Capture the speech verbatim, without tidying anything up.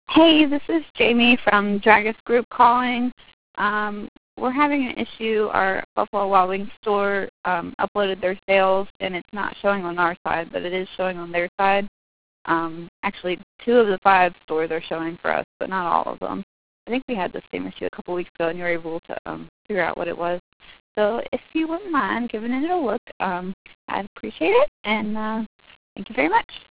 Hey, this is Jamie from Dragus Group calling. Um, we're having an issue. Our Buffalo Wild Wings store um, uploaded their sales, and it's not showing on our side, but it is showing on their side. Um, actually, two of the five stores are showing for us, but not all of them. I think we had the same issue a couple weeks ago, and you were able to um, figure out what it was. So if you wouldn't mind giving it a look, um, I'd appreciate it, and uh, thank you very much.